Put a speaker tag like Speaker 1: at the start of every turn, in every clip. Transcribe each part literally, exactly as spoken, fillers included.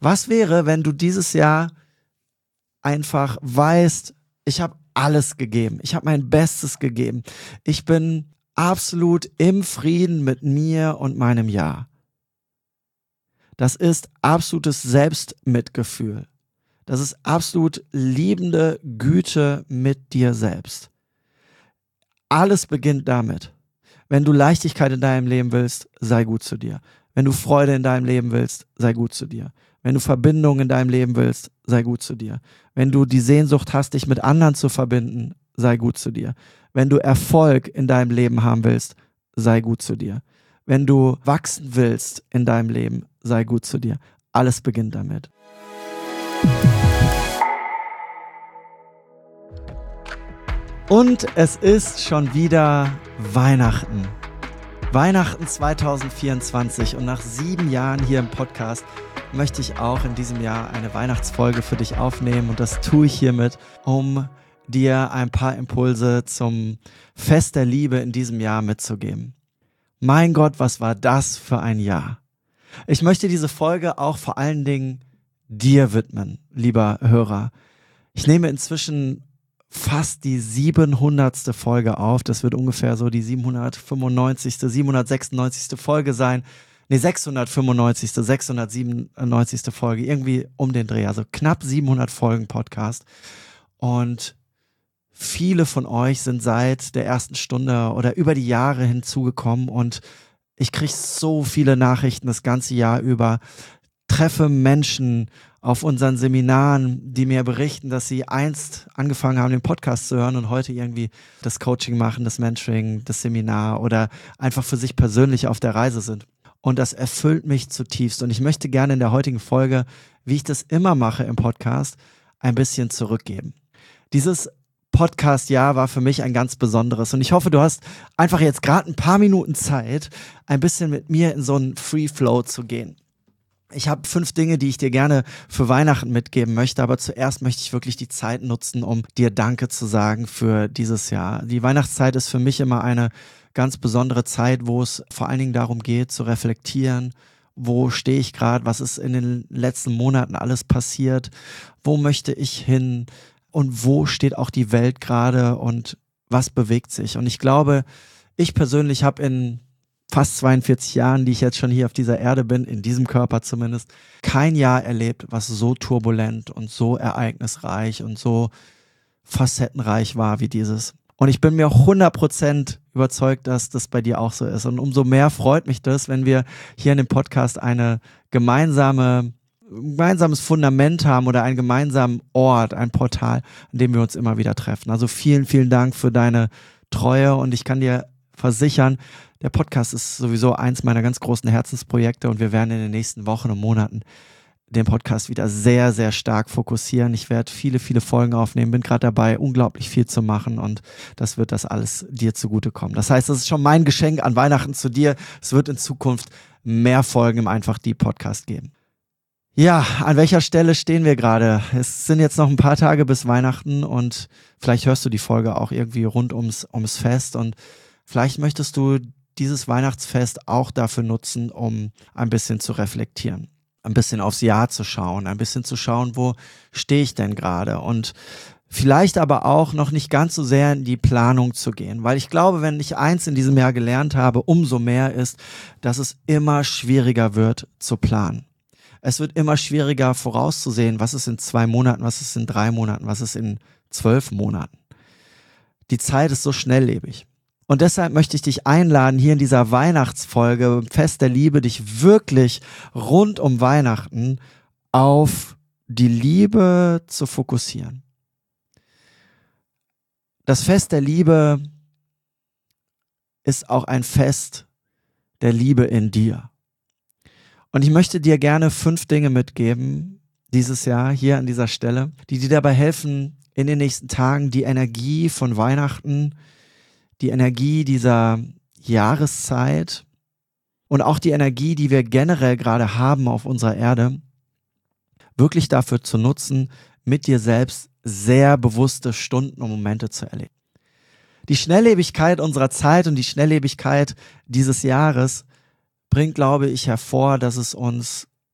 Speaker 1: Was wäre, wenn du dieses Jahr einfach weißt, ich habe alles gegeben, ich habe mein Bestes gegeben, ich bin absolut im Frieden mit mir und meinem Jahr. Das ist absolutes Selbstmitgefühl. Das ist absolut liebende Güte mit dir selbst. Alles beginnt damit. Wenn du Leichtigkeit in deinem Leben willst, sei gut zu dir. Wenn du Freude in deinem Leben willst, sei gut zu dir. Wenn du Verbindung in deinem Leben willst, sei gut zu dir. Wenn du die Sehnsucht hast, dich mit anderen zu verbinden, sei gut zu dir. Wenn du Erfolg in deinem Leben haben willst, sei gut zu dir. Wenn du wachsen willst in deinem Leben, sei gut zu dir. Alles beginnt damit. Und es ist schon wieder Weihnachten. Weihnachten zwanzig vierundzwanzig und nach sieben Jahren hier im Podcast möchte ich auch in diesem Jahr eine Weihnachtsfolge für dich aufnehmen und das tue ich hiermit, um dir ein paar Impulse zum Fest der Liebe in diesem Jahr mitzugeben. Mein Gott, was war das für ein Jahr? Ich möchte diese Folge auch vor allen Dingen dir widmen, lieber Hörer. Ich nehme inzwischen fast die siebenhundertste Folge auf. Das wird ungefähr so die siebenhundertfünfundneunzigste, siebenhundertsechsundneunzigste Folge sein. Nee, sechshundertfünfundneunzigste, sechshundertsiebenundneunzigste Folge. Irgendwie um den Dreh. Also knapp siebenhundert Folgen Podcast. Und viele von euch sind seit der ersten Stunde oder über die Jahre hinzugekommen. Und ich kriege so viele Nachrichten das ganze Jahr über. Treffe Menschen auf unseren Seminaren, die mir berichten, dass sie einst angefangen haben, den Podcast zu hören und heute irgendwie das Coaching machen, das Mentoring, das Seminar oder einfach für sich persönlich auf der Reise sind. Und das erfüllt mich zutiefst. Und ich möchte gerne in der heutigen Folge, wie ich das immer mache im Podcast, ein bisschen zurückgeben. Dieses Podcast-Jahr war für mich ein ganz besonderes. Und ich hoffe, du hast einfach jetzt gerade ein paar Minuten Zeit, ein bisschen mit mir in so einen Free Flow zu gehen. Ich habe fünf Dinge, die ich dir gerne für Weihnachten mitgeben möchte, aber zuerst möchte ich wirklich die Zeit nutzen, um dir Danke zu sagen für dieses Jahr. Die Weihnachtszeit ist für mich immer eine ganz besondere Zeit, wo es vor allen Dingen darum geht, zu reflektieren, wo stehe ich gerade, was ist in den letzten Monaten alles passiert, wo möchte ich hin und wo steht auch die Welt gerade und was bewegt sich. Und ich glaube, ich persönlich habe in fast zweiundvierzig Jahren, die ich jetzt schon hier auf dieser Erde bin, in diesem Körper zumindest, kein Jahr erlebt, was so turbulent und so ereignisreich und so facettenreich war wie dieses. Und ich bin mir hundert Prozent überzeugt, dass das bei dir auch so ist. Und umso mehr freut mich das, wenn wir hier in dem Podcast eine gemeinsame, gemeinsames Fundament haben oder einen gemeinsamen Ort, ein Portal, an dem wir uns immer wieder treffen. Also vielen, vielen Dank für deine Treue und ich kann dir versichern, der Podcast ist sowieso eins meiner ganz großen Herzensprojekte und wir werden in den nächsten Wochen und Monaten den Podcast wieder sehr, sehr stark fokussieren. Ich werde viele, viele Folgen aufnehmen, bin gerade dabei, unglaublich viel zu machen und das wird das alles dir zugutekommen. Das heißt, das ist schon mein Geschenk an Weihnachten zu dir. Es wird in Zukunft mehr Folgen im Einfach die Podcast geben. Ja, an welcher Stelle stehen wir gerade? Es sind jetzt noch ein paar Tage bis Weihnachten und vielleicht hörst du die Folge auch irgendwie rund ums, ums Fest und vielleicht möchtest du dieses Weihnachtsfest auch dafür nutzen, um ein bisschen zu reflektieren, ein bisschen aufs Jahr zu schauen, ein bisschen zu schauen, wo stehe ich denn gerade und vielleicht aber auch noch nicht ganz so sehr in die Planung zu gehen, weil ich glaube, wenn ich eins in diesem Jahr gelernt habe, umso mehr ist, dass es immer schwieriger wird zu planen. Es wird immer schwieriger vorauszusehen, was ist in zwei Monaten, was ist in drei Monaten, was ist in zwölf Monaten. Die Zeit ist so schnelllebig. Und deshalb möchte ich dich einladen, hier in dieser Weihnachtsfolge Fest der Liebe, dich wirklich rund um Weihnachten auf die Liebe zu fokussieren. Das Fest der Liebe ist auch ein Fest der Liebe in dir. Und ich möchte dir gerne fünf Dinge mitgeben dieses Jahr hier an dieser Stelle, die dir dabei helfen, in den nächsten Tagen die Energie von Weihnachten, die Energie dieser Jahreszeit und auch die Energie, die wir generell gerade haben auf unserer Erde, wirklich dafür zu nutzen, mit dir selbst sehr bewusste Stunden und Momente zu erleben. Die Schnelllebigkeit unserer Zeit und die Schnelllebigkeit dieses Jahres bringt, glaube ich, hervor, dass es uns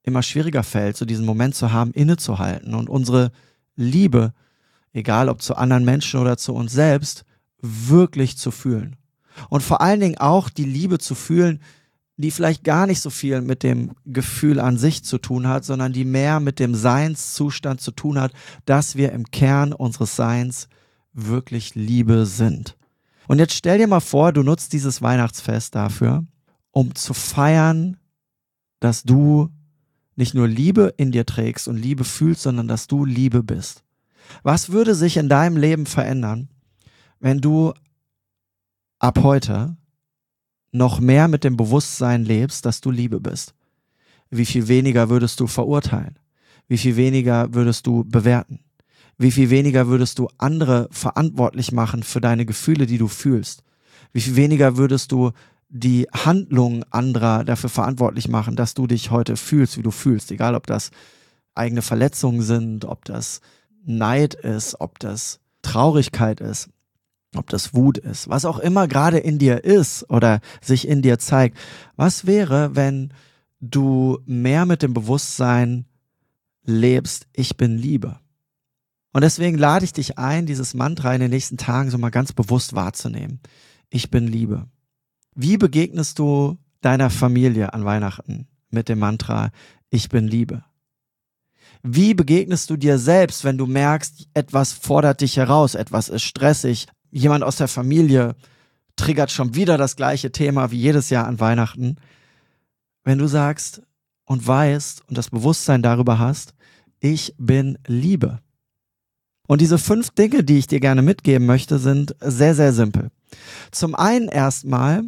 Speaker 1: immer schwieriger fällt, so diesen Moment zu haben, innezuhalten und unsere Liebe, egal ob zu anderen Menschen oder zu uns selbst, wirklich zu fühlen. Und vor allen Dingen auch die Liebe zu fühlen, die vielleicht gar nicht so viel mit dem Gefühl an sich zu tun hat, sondern die mehr mit dem Seinszustand zu tun hat, dass wir im Kern unseres Seins wirklich Liebe sind. Und jetzt stell dir mal vor, du nutzt dieses Weihnachtsfest dafür, um zu feiern, dass du nicht nur Liebe in dir trägst und Liebe fühlst, sondern dass du Liebe bist. Was würde sich in deinem Leben verändern, wenn du ab heute noch mehr mit dem Bewusstsein lebst, dass du Liebe bist? Wie viel weniger würdest du verurteilen? Wie viel weniger würdest du bewerten? Wie viel weniger würdest du andere verantwortlich machen für deine Gefühle, die du fühlst? Wie viel weniger würdest du die Handlungen anderer dafür verantwortlich machen, dass du dich heute fühlst, wie du fühlst? Egal, ob das eigene Verletzungen sind, ob das Neid ist, ob das Traurigkeit ist, ob das Wut ist, was auch immer gerade in dir ist oder sich in dir zeigt. Was wäre, wenn du mehr mit dem Bewusstsein lebst, ich bin Liebe? Und deswegen lade ich dich ein, dieses Mantra in den nächsten Tagen so mal ganz bewusst wahrzunehmen. Ich bin Liebe. Wie begegnest du deiner Familie an Weihnachten mit dem Mantra, ich bin Liebe? Wie begegnest du dir selbst, wenn du merkst, etwas fordert dich heraus, etwas ist stressig, jemand aus der Familie triggert schon wieder das gleiche Thema wie jedes Jahr an Weihnachten? Wenn du sagst und weißt und das Bewusstsein darüber hast, ich bin Liebe. Und diese fünf Dinge, die ich dir gerne mitgeben möchte, sind sehr, sehr simpel. Zum einen erstmal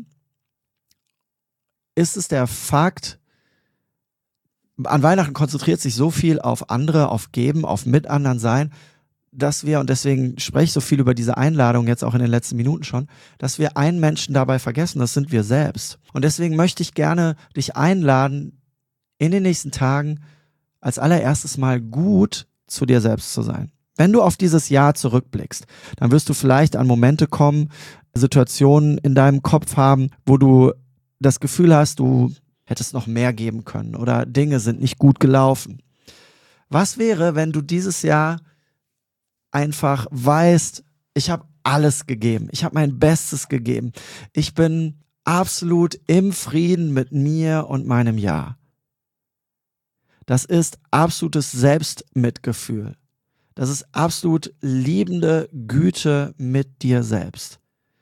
Speaker 1: ist es der Fakt, an Weihnachten konzentriert sich so viel auf andere, auf Geben, auf mit anderen sein, dass wir, und deswegen spreche ich so viel über diese Einladung jetzt auch in den letzten Minuten schon, dass wir einen Menschen dabei vergessen, das sind wir selbst. Und deswegen möchte ich gerne dich einladen, in den nächsten Tagen als allererstes mal gut zu dir selbst zu sein. Wenn du auf dieses Jahr zurückblickst, dann wirst du vielleicht an Momente kommen, Situationen in deinem Kopf haben, wo du das Gefühl hast, du hättest noch mehr geben können oder Dinge sind nicht gut gelaufen. Was wäre, wenn du dieses Jahr einfach weißt, ich habe alles gegeben, ich habe mein Bestes gegeben, ich bin absolut im Frieden mit mir und meinem Jahr. Das ist absolutes Selbstmitgefühl. Das ist absolut liebende Güte mit dir selbst.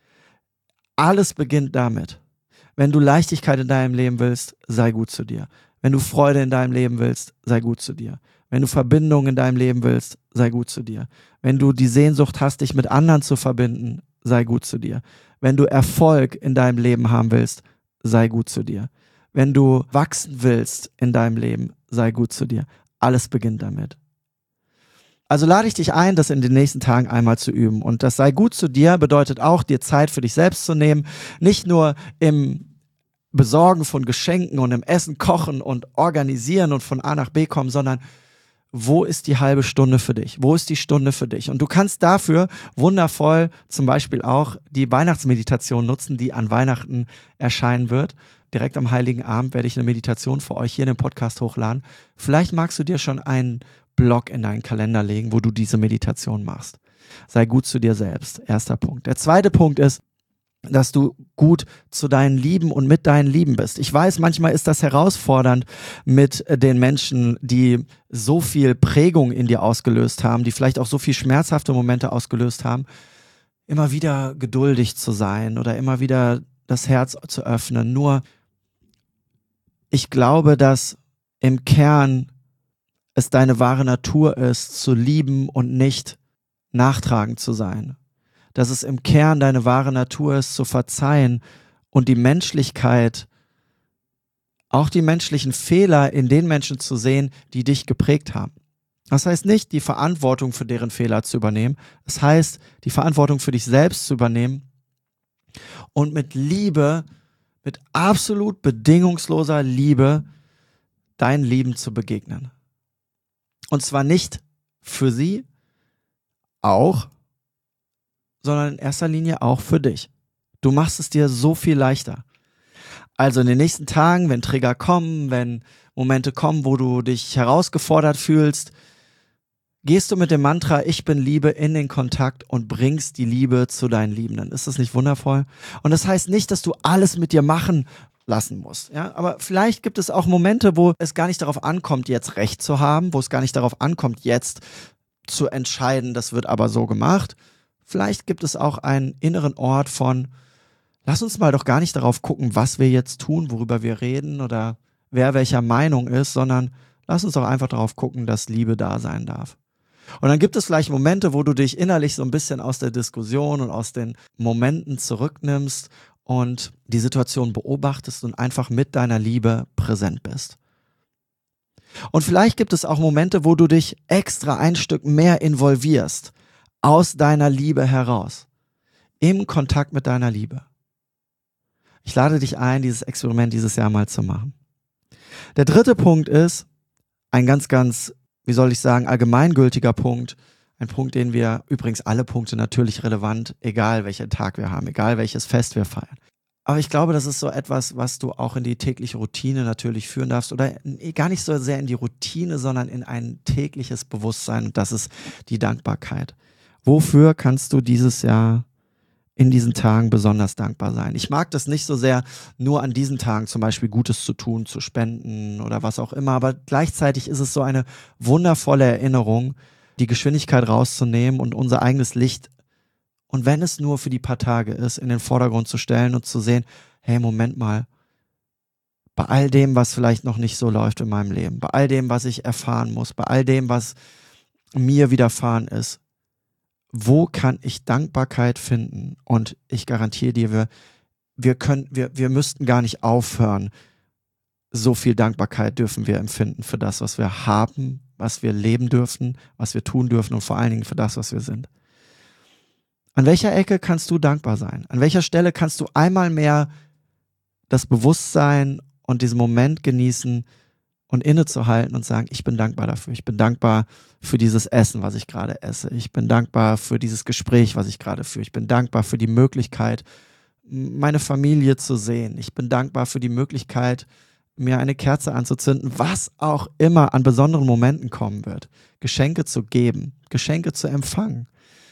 Speaker 1: Alles beginnt damit. Wenn du Leichtigkeit in deinem Leben willst, sei gut zu dir. Wenn du Freude in deinem Leben willst, sei gut zu dir. Wenn du Verbindung in deinem Leben willst, sei gut zu dir. Wenn du die Sehnsucht hast, dich mit anderen zu verbinden, sei gut zu dir. Wenn du Erfolg in deinem Leben haben willst, sei gut zu dir. Wenn du wachsen willst in deinem Leben, sei gut zu dir. Alles beginnt damit. Also lade ich dich ein, das in den nächsten Tagen einmal zu üben. Und das sei gut zu dir bedeutet auch, dir Zeit für dich selbst zu nehmen. Nicht nur im Besorgen von Geschenken und im Essen, Kochen und Organisieren und von A nach B kommen, sondern wo ist die halbe Stunde für dich? Wo ist die Stunde für dich? Und du kannst dafür wundervoll zum Beispiel auch die Weihnachtsmeditation nutzen, die an Weihnachten erscheinen wird. Direkt am Heiligen Abend werde ich eine Meditation für euch hier in dem Podcast hochladen. Vielleicht magst du dir schon einen Block in deinen Kalender legen, wo du diese Meditation machst. Sei gut zu dir selbst. Erster Punkt. Der zweite Punkt ist, dass du gut zu deinen Lieben und mit deinen Lieben bist. Ich weiß, manchmal ist das herausfordernd mit den Menschen, die so viel Prägung in dir ausgelöst haben, die vielleicht auch so viel schmerzhafte Momente ausgelöst haben, immer wieder geduldig zu sein oder immer wieder das Herz zu öffnen. Nur, ich glaube, dass im Kern es deine wahre Natur ist, zu lieben und nicht nachtragend zu sein. Dass es im Kern deine wahre Natur ist, zu verzeihen und die Menschlichkeit, auch die menschlichen Fehler in den Menschen zu sehen, die dich geprägt haben. Das heißt nicht, die Verantwortung für deren Fehler zu übernehmen. Das heißt, die Verantwortung für dich selbst zu übernehmen und mit Liebe, mit absolut bedingungsloser Liebe, deinen Lieben zu begegnen. Und zwar nicht für sie auch, sondern in erster Linie auch für dich. Du machst es dir so viel leichter. Also in den nächsten Tagen, wenn Trigger kommen, wenn Momente kommen, wo du dich herausgefordert fühlst, gehst du mit dem Mantra Ich bin Liebe in den Kontakt und bringst die Liebe zu deinen Liebenden. Ist das nicht wundervoll? Und das heißt nicht, dass du alles mit dir machen lassen musst. Ja? Aber vielleicht gibt es auch Momente, wo es gar nicht darauf ankommt, jetzt Recht zu haben, wo es gar nicht darauf ankommt, jetzt zu entscheiden, das wird aber so gemacht. Vielleicht gibt es auch einen inneren Ort von lass uns mal doch gar nicht darauf gucken, was wir jetzt tun, worüber wir reden oder wer welcher Meinung ist, sondern lass uns doch einfach darauf gucken, dass Liebe da sein darf. Und dann gibt es vielleicht Momente, wo du dich innerlich so ein bisschen aus der Diskussion und aus den Momenten zurücknimmst und die Situation beobachtest und einfach mit deiner Liebe präsent bist. Und vielleicht gibt es auch Momente, wo du dich extra ein Stück mehr involvierst, aus deiner Liebe heraus, im Kontakt mit deiner Liebe. Ich lade dich ein, dieses Experiment dieses Jahr mal zu machen. Der dritte Punkt ist ein ganz, ganz, wie soll ich sagen, allgemeingültiger Punkt. Ein Punkt, den wir, übrigens alle Punkte natürlich relevant, egal welchen Tag wir haben, egal welches Fest wir feiern. Aber ich glaube, das ist so etwas, was du auch in die tägliche Routine natürlich führen darfst oder gar nicht so sehr in die Routine, sondern in ein tägliches Bewusstsein und das ist die Dankbarkeit. Wofür kannst du dieses Jahr in diesen Tagen besonders dankbar sein? Ich mag das nicht so sehr, nur an diesen Tagen zum Beispiel Gutes zu tun, zu spenden oder was auch immer, aber gleichzeitig ist es so eine wundervolle Erinnerung, die Geschwindigkeit rauszunehmen und unser eigenes Licht, und wenn es nur für die paar Tage ist, in den Vordergrund zu stellen und zu sehen, hey, Moment mal, bei all dem, was vielleicht noch nicht so läuft in meinem Leben, bei all dem, was ich erfahren muss, bei all dem, was mir widerfahren ist, wo kann ich Dankbarkeit finden? Und ich garantiere dir, wir, wir können, wir, wir müssten gar nicht aufhören. So viel Dankbarkeit dürfen wir empfinden für das, was wir haben, was wir leben dürfen, was wir tun dürfen und vor allen Dingen für das, was wir sind. An welcher Ecke kannst du dankbar sein? An welcher Stelle kannst du einmal mehr das Bewusstsein und diesen Moment genießen und innezuhalten und sagen, ich bin dankbar dafür. Ich bin dankbar für dieses Essen, was ich gerade esse. Ich bin dankbar für dieses Gespräch, was ich gerade führe. Ich bin dankbar für die Möglichkeit, meine Familie zu sehen. Ich bin dankbar für die Möglichkeit, mir eine Kerze anzuzünden, was auch immer an besonderen Momenten kommen wird. Geschenke zu geben, Geschenke zu empfangen.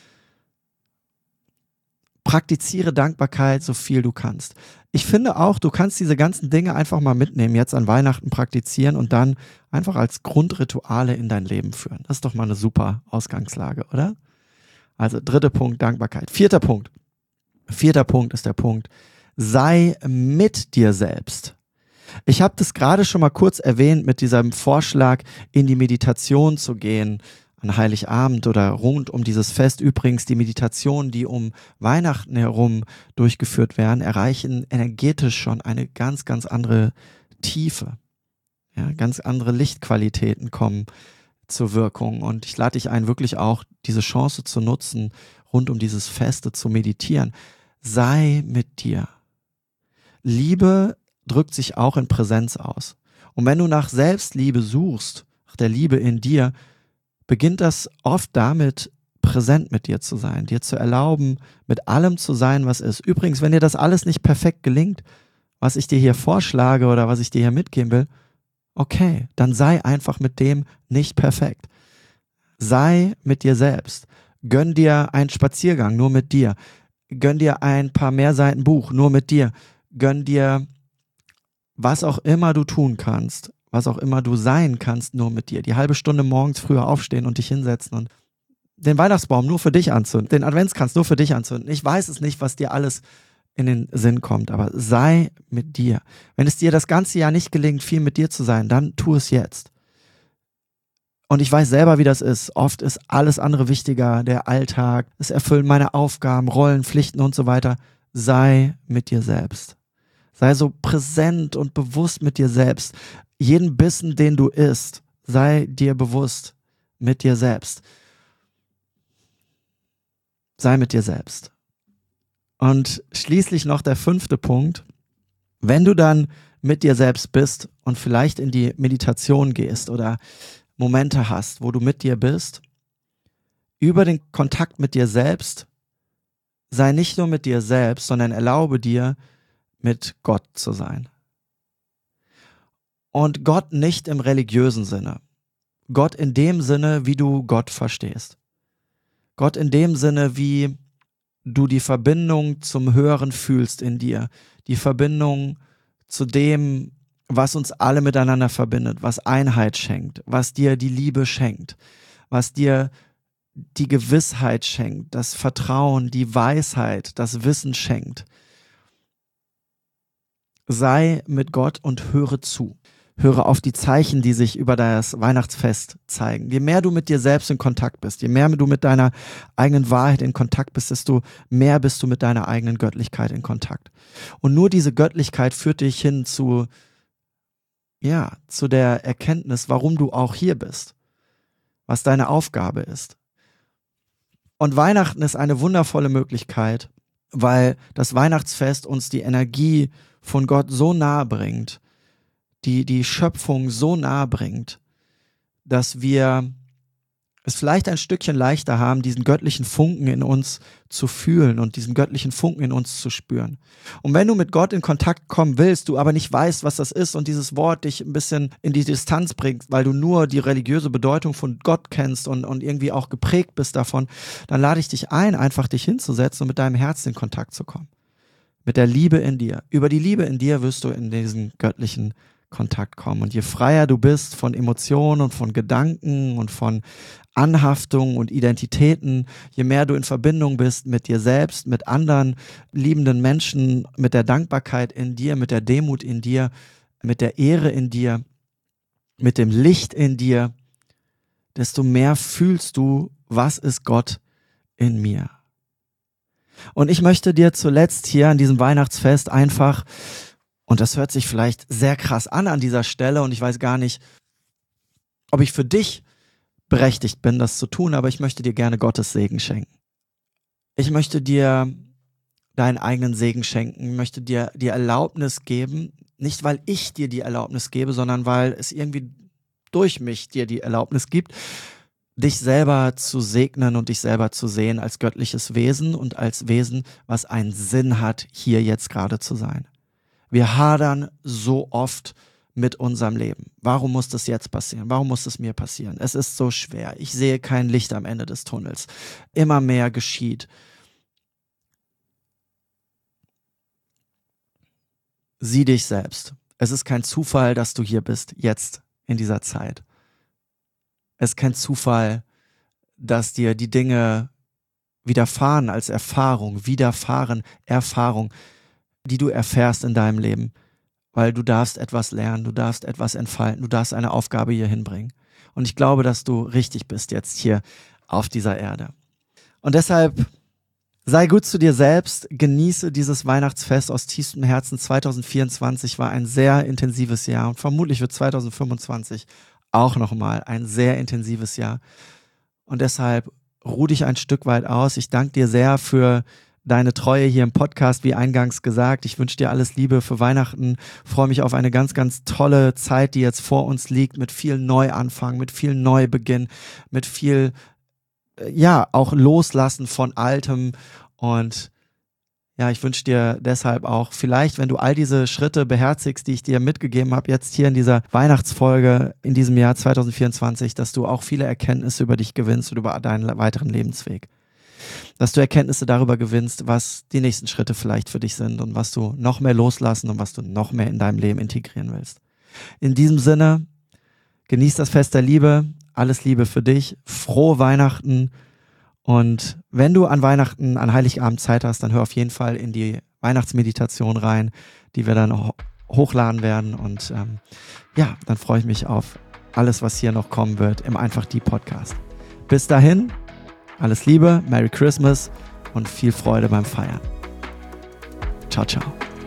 Speaker 1: Praktiziere Dankbarkeit, so viel du kannst. Ich finde auch, du kannst diese ganzen Dinge einfach mal mitnehmen, jetzt an Weihnachten praktizieren und dann einfach als Grundrituale in dein Leben führen. Das ist doch mal eine super Ausgangslage, oder? Also dritter Punkt, Dankbarkeit. Vierter Punkt. Vierter Punkt ist der Punkt, sei mit dir selbst. Ich habe das gerade schon mal kurz erwähnt mit diesem Vorschlag, in die Meditation zu gehen, an Heiligabend oder rund um dieses Fest. Übrigens, die Meditationen, die um Weihnachten herum durchgeführt werden, erreichen energetisch schon eine ganz, ganz andere Tiefe. Ja, ganz andere Lichtqualitäten kommen zur Wirkung. Und ich lade dich ein, wirklich auch diese Chance zu nutzen, rund um dieses Feste zu meditieren. Sei mit dir. Liebe drückt sich auch in Präsenz aus. Und wenn du nach Selbstliebe suchst, nach der Liebe in dir, beginnt das oft damit, präsent mit dir zu sein, dir zu erlauben, mit allem zu sein, was ist. Übrigens, wenn dir das alles nicht perfekt gelingt, was ich dir hier vorschlage oder was ich dir hier mitgeben will, okay, dann sei einfach mit dem nicht perfekt. Sei mit dir selbst. Gönn dir einen Spaziergang, nur mit dir. Gönn dir ein paar Mehrseiten Buch, nur mit dir. Gönn dir, was auch immer du tun kannst, was auch immer du sein kannst, nur mit dir. Die halbe Stunde morgens früher aufstehen und dich hinsetzen und den Weihnachtsbaum nur für dich anzünden, den Adventskranz nur für dich anzünden. Ich weiß es nicht, was dir alles in den Sinn kommt, aber sei mit dir. Wenn es dir das ganze Jahr nicht gelingt, viel mit dir zu sein, dann tu es jetzt. Und ich weiß selber, wie das ist. Oft ist alles andere wichtiger, der Alltag, das Erfüllen meiner Aufgaben, Rollen, Pflichten und so weiter. Sei mit dir selbst. Sei so präsent und bewusst mit dir selbst. Jeden Bissen, den du isst, sei dir bewusst mit dir selbst. Sei mit dir selbst. Und schließlich noch der fünfte Punkt. Wenn du dann mit dir selbst bist und vielleicht in die Meditation gehst oder Momente hast, wo du mit dir bist, über den Kontakt mit dir selbst, sei nicht nur mit dir selbst, sondern erlaube dir, mit Gott zu sein. Und Gott nicht im religiösen Sinne. Gott in dem Sinne, wie du Gott verstehst. Gott in dem Sinne, wie du die Verbindung zum Höheren fühlst in dir. Die Verbindung zu dem, was uns alle miteinander verbindet, was Einheit schenkt, was dir die Liebe schenkt, was dir die Gewissheit schenkt, das Vertrauen, die Weisheit, das Wissen schenkt. Sei mit Gott und höre zu. Höre auf die Zeichen, die sich über das Weihnachtsfest zeigen. Je mehr du mit dir selbst in Kontakt bist, je mehr du mit deiner eigenen Wahrheit in Kontakt bist, desto mehr bist du mit deiner eigenen Göttlichkeit in Kontakt. Und nur diese Göttlichkeit führt dich hin zu, ja, zu der Erkenntnis, warum du auch hier bist, was deine Aufgabe ist. Und Weihnachten ist eine wundervolle Möglichkeit, weil das Weihnachtsfest uns die Energie von Gott so nahe bringt, die die Schöpfung so nahe bringt, dass wir es vielleicht ein Stückchen leichter haben, diesen göttlichen Funken in uns zu fühlen und diesen göttlichen Funken in uns zu spüren. Und wenn du mit Gott in Kontakt kommen willst, du aber nicht weißt, was das ist und dieses Wort dich ein bisschen in die Distanz bringt, weil du nur die religiöse Bedeutung von Gott kennst und, und irgendwie auch geprägt bist davon, dann lade ich dich ein, einfach dich hinzusetzen und mit deinem Herzen in Kontakt zu kommen. Mit der Liebe in dir. Über die Liebe in dir wirst du in diesen göttlichen Kontakt kommen. Und je freier du bist von Emotionen und von Gedanken und von Anhaftungen und Identitäten, je mehr du in Verbindung bist mit dir selbst, mit anderen liebenden Menschen, mit der Dankbarkeit in dir, mit der Demut in dir, mit der Ehre in dir, mit dem Licht in dir, desto mehr fühlst du, was ist Gott in mir. Und ich möchte dir zuletzt hier an diesem Weihnachtsfest einfach, und das hört sich vielleicht sehr krass an an dieser Stelle und ich weiß gar nicht, ob ich für dich berechtigt bin, das zu tun, aber ich möchte dir gerne Gottes Segen schenken. Ich möchte dir deinen eigenen Segen schenken, möchte dir die Erlaubnis geben, nicht weil ich dir die Erlaubnis gebe, sondern weil es irgendwie durch mich dir die Erlaubnis gibt, dich selber zu segnen und dich selber zu sehen als göttliches Wesen und als Wesen, was einen Sinn hat, hier jetzt gerade zu sein. Wir hadern so oft mit unserem Leben. Warum muss das jetzt passieren? Warum muss das mir passieren? Es ist so schwer. Ich sehe kein Licht am Ende des Tunnels. Immer mehr geschieht. Sieh dich selbst. Es ist kein Zufall, dass du hier bist, jetzt, in dieser Zeit. Es ist kein Zufall, dass dir die Dinge widerfahren als Erfahrung, widerfahren, Erfahrung, die du erfährst in deinem Leben, weil du darfst etwas lernen, du darfst etwas entfalten, du darfst eine Aufgabe hier hinbringen. Und ich glaube, dass du richtig bist jetzt hier auf dieser Erde. Und deshalb sei gut zu dir selbst, genieße dieses Weihnachtsfest aus tiefstem Herzen. zwanzig vierundzwanzig war ein sehr intensives Jahr und vermutlich wird zwanzig fünfundzwanzig auch nochmal ein sehr intensives Jahr. Und deshalb ruh dich ein Stück weit aus. Ich danke dir sehr für deine Treue hier im Podcast, wie eingangs gesagt. Ich wünsche dir alles Liebe für Weihnachten. Freue mich auf eine ganz, ganz tolle Zeit, die jetzt vor uns liegt, mit viel Neuanfang, mit viel Neubeginn, mit viel, ja, auch Loslassen von Altem. Und ja, ich wünsche dir deshalb auch vielleicht, wenn du all diese Schritte beherzigst, die ich dir mitgegeben habe, jetzt hier in dieser Weihnachtsfolge in diesem Jahr zwanzig vierundzwanzig, dass du auch viele Erkenntnisse über dich gewinnst und über deinen weiteren Lebensweg. Dass du Erkenntnisse darüber gewinnst, was die nächsten Schritte vielleicht für dich sind und was du noch mehr loslassen und was du noch mehr in deinem Leben integrieren willst. In diesem Sinne, genieß das Fest der Liebe, alles Liebe für dich, frohe Weihnachten. Und wenn du an Weihnachten, an Heiligabend Zeit hast, dann hör auf jeden Fall in die Weihnachtsmeditation rein, die wir dann ho- hochladen werden. Und ähm, ja, dann freue ich mich auf alles, was hier noch kommen wird im Einfach Die Podcast. Bis dahin, alles Liebe, Merry Christmas und viel Freude beim Feiern. Ciao, ciao.